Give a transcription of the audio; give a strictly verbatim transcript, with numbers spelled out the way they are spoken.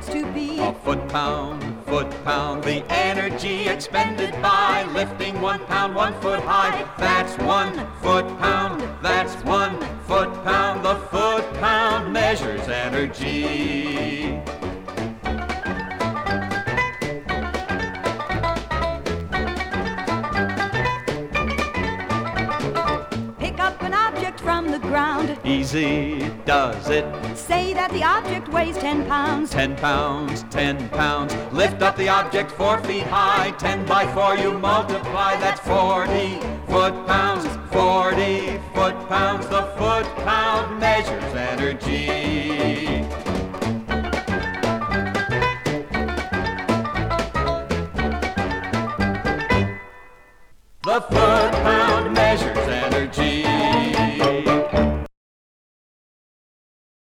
comes to be a foot-pound, foot-pound, the energy expended by lifting one pound one foot high. That's one foot-pound, that's one foot-pound. The foot-pound measures energy. From the ground, easy does it. Say that the object weighs ten pounds. Ten pounds, ten pounds. Lift up the object four feet high. Ten by four you multiply. That's forty foot-pounds. Forty foot-pounds. The foot-pound measures energy. The foot-pound measures